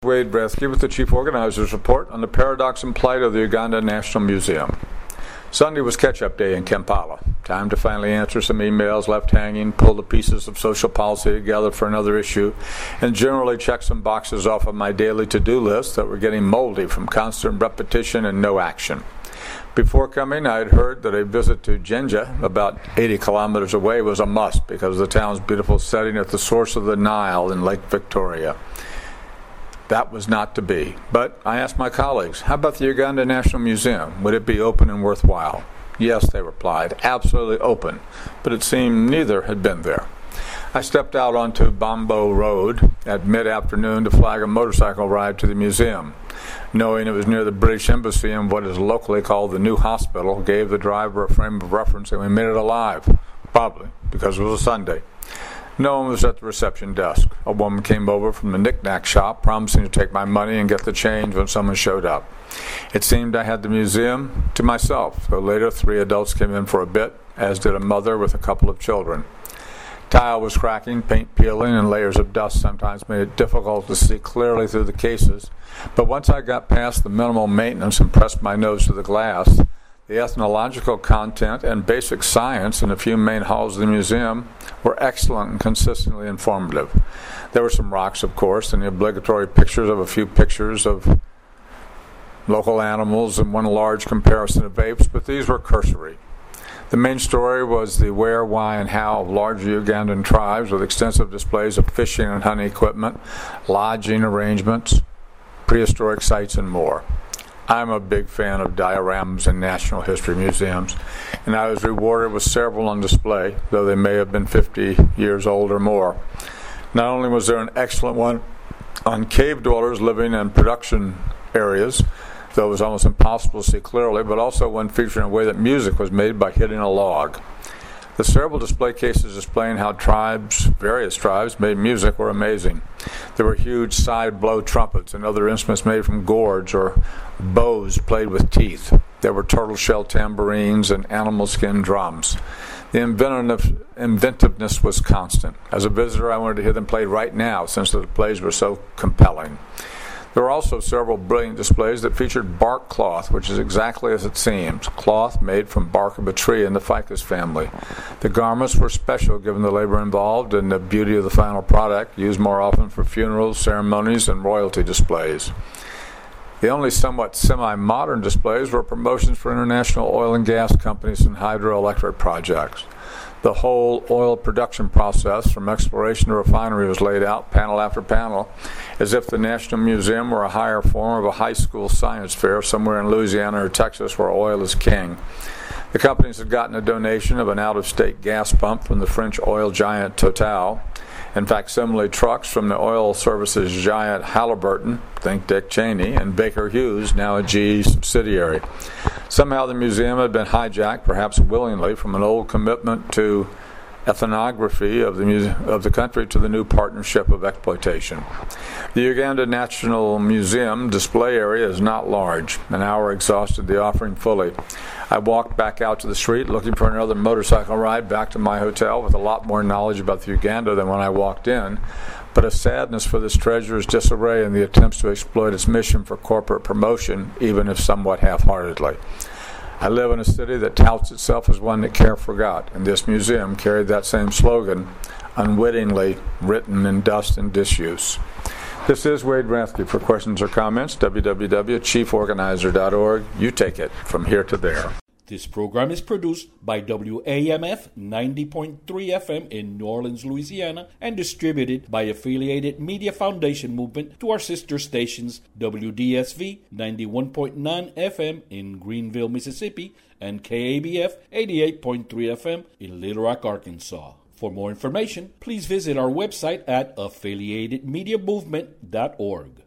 Wade Bresky with the Chief Organizer's Report on the paradox and plight of the Uganda National Museum. Sunday was catch-up day in Kampala. Time to finally answer some emails left hanging, pull the pieces of social policy together for another issue, and generally check some boxes off of my daily to-do list that were getting moldy from constant repetition and no action. Before coming, I had heard that a visit to Jinja, about 80 kilometers away, was a must because of the town's beautiful setting at the source of the Nile in Lake Victoria. That was not to be. But I asked my colleagues, how about the Uganda National Museum? Would it be open and worthwhile? Yes, they replied, absolutely open. But it seemed neither had been there. I stepped out onto Bombo Road at mid-afternoon to flag a motorcycle ride to the museum. Knowing it was near the British Embassy and what is locally called the New Hospital, gave the driver a frame of reference and we made it alive. Probably, because it was a Sunday. No one was at the reception desk. A woman came over from the knick-knack shop, promising to take my money and get the change when someone showed up. It seemed I had the museum to myself, though later 3 adults came in for a bit, as did a mother with a couple of children. Tile was cracking, paint peeling, and layers of dust sometimes made it difficult to see clearly through the cases. But once I got past the minimal maintenance and pressed my nose to the glass, the ethnological content and basic science in a few main halls of the museum were excellent and consistently informative. There were some rocks, of course, and the obligatory pictures of a few pictures of local animals and one large comparison of apes, but these were cursory. The main story was the where, why, and how of large Ugandan tribes with extensive displays of fishing and hunting equipment, lodging arrangements, prehistoric sites, and more. I'm a big fan of dioramas and national history museums, and I was rewarded with several on display, though they may have been 50 years old or more. Not only was there an excellent one on cave dwellers living in production areas, though it was almost impossible to see clearly, but also one featuring a way that music was made by hitting a log. The several display cases displaying how various tribes, made music were amazing. There were huge side-blow trumpets and other instruments made from gourds or bows played with teeth. There were turtle-shell tambourines and animal skin drums. The inventiveness was constant. As a visitor, I wanted to hear them play right now since the plays were so compelling. There were also several brilliant displays that featured bark cloth, which is exactly as it seems, cloth made from bark of a tree in the ficus family. The garments were special given the labor involved and the beauty of the final product, used more often for funerals, ceremonies, and royalty displays. The only somewhat semi-modern displays were promotions for international oil and gas companies and hydroelectric projects. The whole oil production process, from exploration to refinery, was laid out, panel after panel, as if the National Museum were a higher form of a high school science fair somewhere in Louisiana or Texas where oil is king. The companies had gotten a donation of an out-of-state gas pump from the French oil giant Total. In fact, similarly, trucks from the oil services giant Halliburton, think Dick Cheney, and Baker Hughes, now a GE subsidiary. Somehow the museum had been hijacked, perhaps willingly, from an old commitment to ethnography of the country to the new partnership of exploitation. The Uganda National Museum display area is not large. An hour exhausted the offering fully. I walked back out to the street looking for another motorcycle ride back to my hotel with a lot more knowledge about the Uganda than when I walked in, but a sadness for this treasure's disarray in the attempts to exploit its mission for corporate promotion, even if somewhat half-heartedly. I live in a city that touts itself as one that care forgot, and this museum carried that same slogan, unwittingly written in dust and disuse. This is Wade Rathke. For questions or comments, www.chieforganizer.org. You take it from here to there. This program is produced by WAMF 90.3 FM in New Orleans, Louisiana, and distributed by Affiliated Media Foundation Movement to our sister stations WDSV 91.9 FM in Greenville, Mississippi, and KABF 88.3 FM in Little Rock, Arkansas. For more information, please visit our website at affiliatedmediamovement.org.